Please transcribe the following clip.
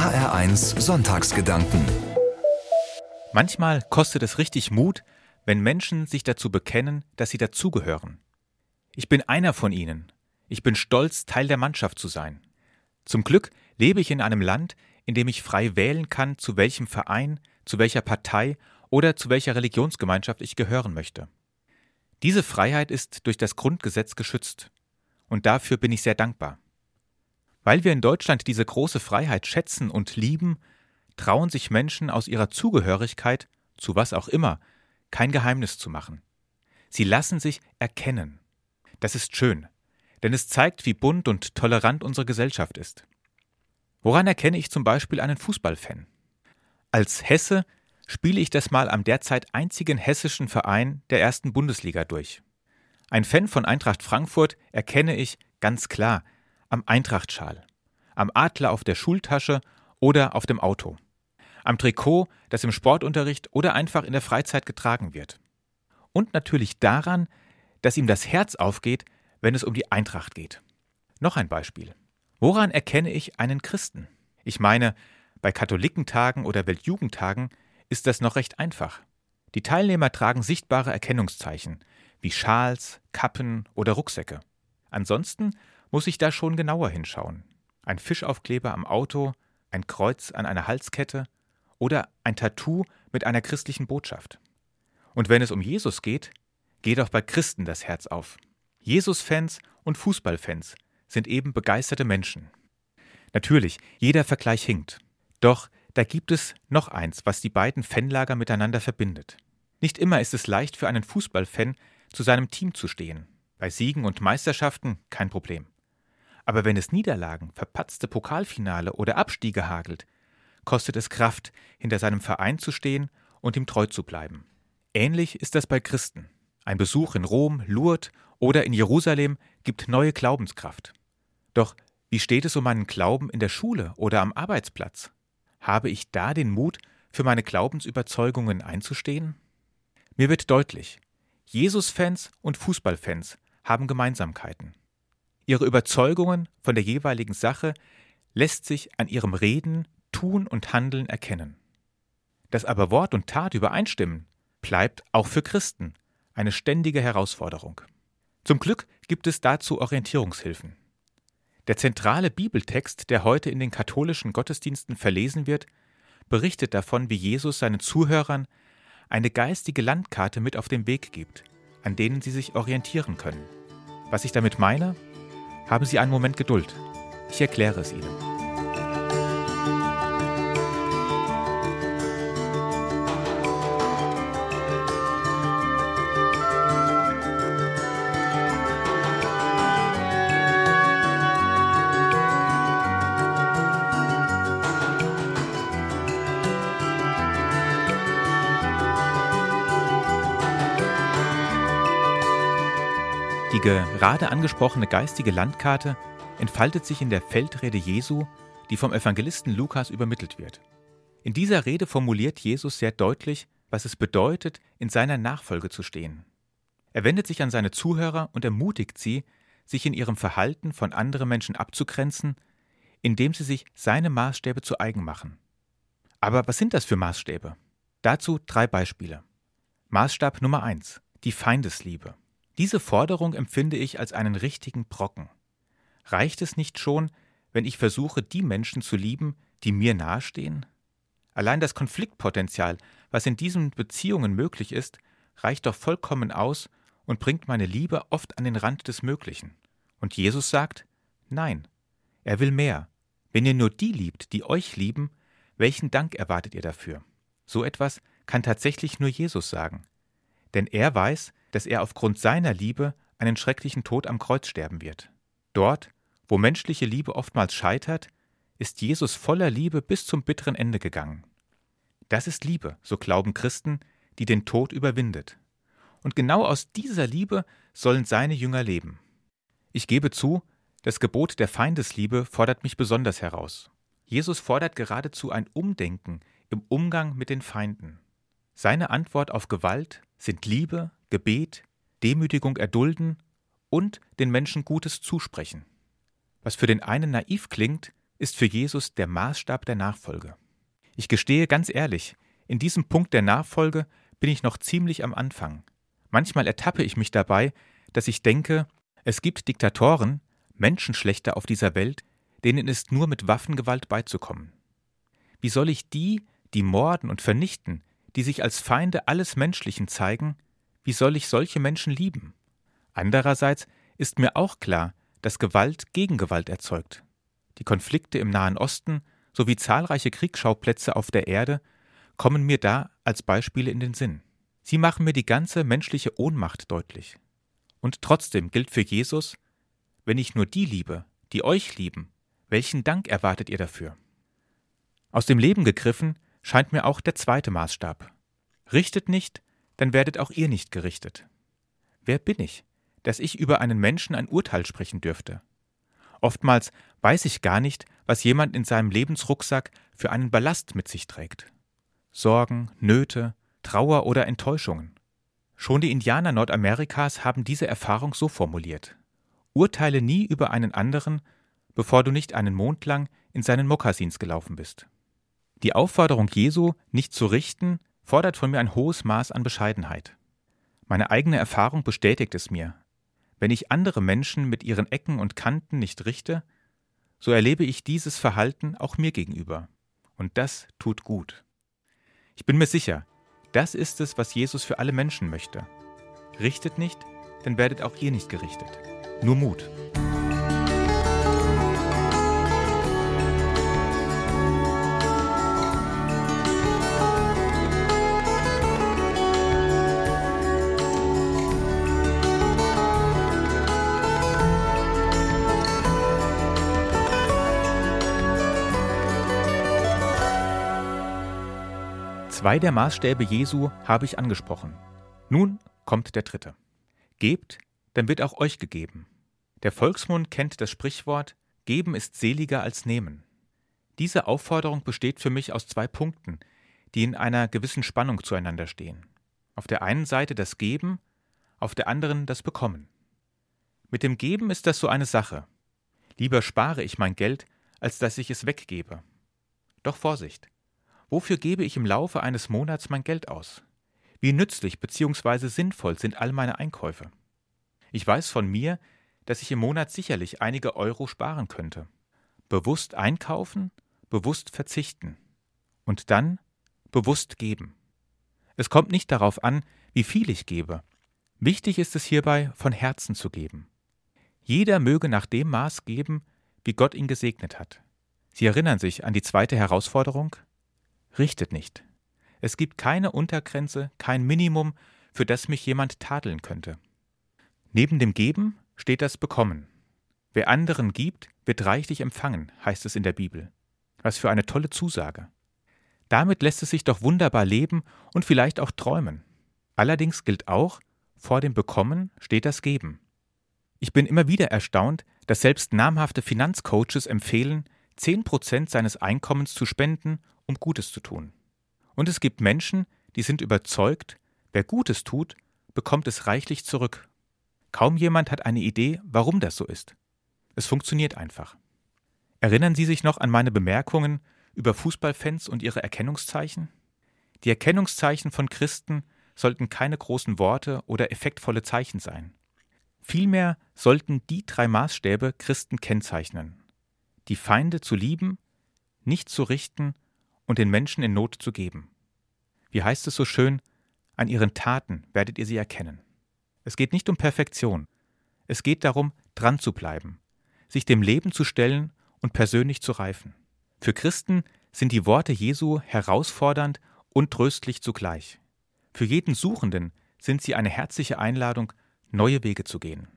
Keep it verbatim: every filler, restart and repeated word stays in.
H R eins Sonntagsgedanken. Manchmal kostet es richtig Mut, wenn Menschen sich dazu bekennen, dass sie dazugehören. Ich bin einer von ihnen. Ich bin stolz, Teil der Mannschaft zu sein. Zum Glück lebe ich in einem Land, in dem ich frei wählen kann, zu welchem Verein, zu welcher Partei oder zu welcher Religionsgemeinschaft ich gehören möchte. Diese Freiheit ist durch das Grundgesetz geschützt. Und dafür bin ich sehr dankbar. Weil wir in Deutschland diese große Freiheit schätzen und lieben, trauen sich Menschen aus ihrer Zugehörigkeit, zu was auch immer, kein Geheimnis zu machen. Sie lassen sich erkennen. Das ist schön, denn es zeigt, wie bunt und tolerant unsere Gesellschaft ist. Woran erkenne ich zum Beispiel einen Fußballfan? Als Hesse spiele ich das mal am derzeit einzigen hessischen Verein der ersten Bundesliga durch. Ein Fan von Eintracht Frankfurt erkenne ich ganz klar am Eintracht-Schal, am Adler auf der Schultasche oder auf dem Auto, am Trikot, das im Sportunterricht oder einfach in der Freizeit getragen wird. Und natürlich daran, dass ihm das Herz aufgeht, wenn es um die Eintracht geht. Noch ein Beispiel. Woran erkenne ich einen Christen? Ich meine, bei Katholikentagen oder Weltjugendtagen ist das noch recht einfach. Die Teilnehmer tragen sichtbare Erkennungszeichen, wie Schals, Kappen oder Rucksäcke. Ansonsten muss ich da schon genauer hinschauen. Ein Fischaufkleber am Auto, ein Kreuz an einer Halskette oder ein Tattoo mit einer christlichen Botschaft. Und wenn es um Jesus geht, geht auch bei Christen das Herz auf. Jesus-Fans und Fußballfans sind eben begeisterte Menschen. Natürlich, jeder Vergleich hinkt. Doch da gibt es noch eins, was die beiden Fanlager miteinander verbindet. Nicht immer ist es leicht für einen Fußballfan, zu seinem Team zu stehen. Bei Siegen und Meisterschaften kein Problem. Aber wenn es Niederlagen, verpatzte Pokalfinale oder Abstiege hagelt, kostet es Kraft, hinter seinem Verein zu stehen und ihm treu zu bleiben. Ähnlich ist das bei Christen. Ein Besuch in Rom, Lourdes oder in Jerusalem gibt neue Glaubenskraft. Doch wie steht es um meinen Glauben in der Schule oder am Arbeitsplatz? Habe ich da den Mut, für meine Glaubensüberzeugungen einzustehen? Mir wird deutlich, Jesus-Fans und Fußballfans haben Gemeinsamkeiten. Ihre Überzeugungen von der jeweiligen Sache lässt sich an ihrem Reden, Tun und Handeln erkennen. Dass aber Wort und Tat übereinstimmen, bleibt auch für Christen eine ständige Herausforderung. Zum Glück gibt es dazu Orientierungshilfen. Der zentrale Bibeltext, der heute in den katholischen Gottesdiensten verlesen wird, berichtet davon, wie Jesus seinen Zuhörern eine geistige Landkarte mit auf den Weg gibt, an denen sie sich orientieren können. Was ich damit meine? Haben Sie einen Moment Geduld. Ich erkläre es Ihnen. Die gerade angesprochene geistige Landkarte entfaltet sich in der Feldrede Jesu, die vom Evangelisten Lukas übermittelt wird. In dieser Rede formuliert Jesus sehr deutlich, was es bedeutet, in seiner Nachfolge zu stehen. Er wendet sich an seine Zuhörer und ermutigt sie, sich in ihrem Verhalten von anderen Menschen abzugrenzen, indem sie sich seine Maßstäbe zu eigen machen. Aber was sind das für Maßstäbe? Dazu drei Beispiele. Maßstab Nummer eins: die Feindesliebe. Diese Forderung empfinde ich als einen richtigen Brocken. Reicht es nicht schon, wenn ich versuche, die Menschen zu lieben, die mir nahestehen? Allein das Konfliktpotenzial, was in diesen Beziehungen möglich ist, reicht doch vollkommen aus und bringt meine Liebe oft an den Rand des Möglichen. Und Jesus sagt, nein, er will mehr. Wenn ihr nur die liebt, die euch lieben, welchen Dank erwartet ihr dafür? So etwas kann tatsächlich nur Jesus sagen. Denn er weiß, dass er aufgrund seiner Liebe einen schrecklichen Tod am Kreuz sterben wird. Dort, wo menschliche Liebe oftmals scheitert, ist Jesus voller Liebe bis zum bitteren Ende gegangen. Das ist Liebe, so glauben Christen, die den Tod überwindet. Und genau aus dieser Liebe sollen seine Jünger leben. Ich gebe zu, das Gebot der Feindesliebe fordert mich besonders heraus. Jesus fordert geradezu ein Umdenken im Umgang mit den Feinden. Seine Antwort auf Gewalt sind Liebe, Gebet, Demütigung erdulden und den Menschen Gutes zusprechen. Was für den einen naiv klingt, ist für Jesus der Maßstab der Nachfolge. Ich gestehe ganz ehrlich, in diesem Punkt der Nachfolge bin ich noch ziemlich am Anfang. Manchmal ertappe ich mich dabei, dass ich denke, es gibt Diktatoren, Menschenschlechter auf dieser Welt, denen ist nur mit Waffengewalt beizukommen. Wie soll ich die, die morden und vernichten, die sich als Feinde alles Menschlichen zeigen, wie soll ich solche Menschen lieben? Andererseits ist mir auch klar, dass Gewalt Gegengewalt erzeugt. Die Konflikte im Nahen Osten sowie zahlreiche Kriegsschauplätze auf der Erde kommen mir da als Beispiele in den Sinn. Sie machen mir die ganze menschliche Ohnmacht deutlich. Und trotzdem gilt für Jesus, wenn ich nur die liebe, die euch lieben, welchen Dank erwartet ihr dafür? Aus dem Leben gegriffen scheint mir auch der zweite Maßstab. Richtet nicht, dann werdet auch ihr nicht gerichtet. Wer bin ich, dass ich über einen Menschen ein Urteil sprechen dürfte? Oftmals weiß ich gar nicht, was jemand in seinem Lebensrucksack für einen Ballast mit sich trägt. Sorgen, Nöte, Trauer oder Enttäuschungen. Schon die Indianer Nordamerikas haben diese Erfahrung so formuliert: Urteile nie über einen anderen, bevor du nicht einen Mond lang in seinen Mokassins gelaufen bist. Die Aufforderung Jesu, nicht zu richten, fordert von mir ein hohes Maß an Bescheidenheit. Meine eigene Erfahrung bestätigt es mir. Wenn ich andere Menschen mit ihren Ecken und Kanten nicht richte, so erlebe ich dieses Verhalten auch mir gegenüber. Und das tut gut. Ich bin mir sicher, das ist es, was Jesus für alle Menschen möchte. Richtet nicht, dann werdet auch ihr nicht gerichtet. Nur Mut. Zwei der Maßstäbe Jesu habe ich angesprochen. Nun kommt der dritte. Gebt, dann wird auch euch gegeben. Der Volksmund kennt das Sprichwort, geben ist seliger als nehmen. Diese Aufforderung besteht für mich aus zwei Punkten, die in einer gewissen Spannung zueinander stehen. Auf der einen Seite das Geben, auf der anderen das Bekommen. Mit dem Geben ist das so eine Sache. Lieber spare ich mein Geld, als dass ich es weggebe. Doch Vorsicht! Wofür gebe ich im Laufe eines Monats mein Geld aus? Wie nützlich bzw. sinnvoll sind all meine Einkäufe? Ich weiß von mir, dass ich im Monat sicherlich einige Euro sparen könnte. Bewusst einkaufen, bewusst verzichten. Und dann bewusst geben. Es kommt nicht darauf an, wie viel ich gebe. Wichtig ist es hierbei, von Herzen zu geben. Jeder möge nach dem Maß geben, wie Gott ihn gesegnet hat. Sie erinnern sich an die zweite Herausforderung? Richtet nicht. Es gibt keine Untergrenze, kein Minimum, für das mich jemand tadeln könnte. Neben dem Geben steht das Bekommen. Wer anderen gibt, wird reichlich empfangen, heißt es in der Bibel. Was für eine tolle Zusage. Damit lässt es sich doch wunderbar leben und vielleicht auch träumen. Allerdings gilt auch, vor dem Bekommen steht das Geben. Ich bin immer wieder erstaunt, dass selbst namhafte Finanzcoaches empfehlen, zehn Prozent seines Einkommens zu spenden, um Gutes zu tun. Und es gibt Menschen, die sind überzeugt, wer Gutes tut, bekommt es reichlich zurück. Kaum jemand hat eine Idee, warum das so ist. Es funktioniert einfach. Erinnern Sie sich noch an meine Bemerkungen über Fußballfans und ihre Erkennungszeichen? Die Erkennungszeichen von Christen sollten keine großen Worte oder effektvolle Zeichen sein. Vielmehr sollten die drei Maßstäbe Christen kennzeichnen: die Feinde zu lieben, nicht zu richten und den Menschen in Not zu geben. Wie heißt es so schön? An ihren Taten werdet ihr sie erkennen. Es geht nicht um Perfektion. Es geht darum, dran zu bleiben, sich dem Leben zu stellen und persönlich zu reifen. Für Christen sind die Worte Jesu herausfordernd und tröstlich zugleich. Für jeden Suchenden sind sie eine herzliche Einladung, neue Wege zu gehen.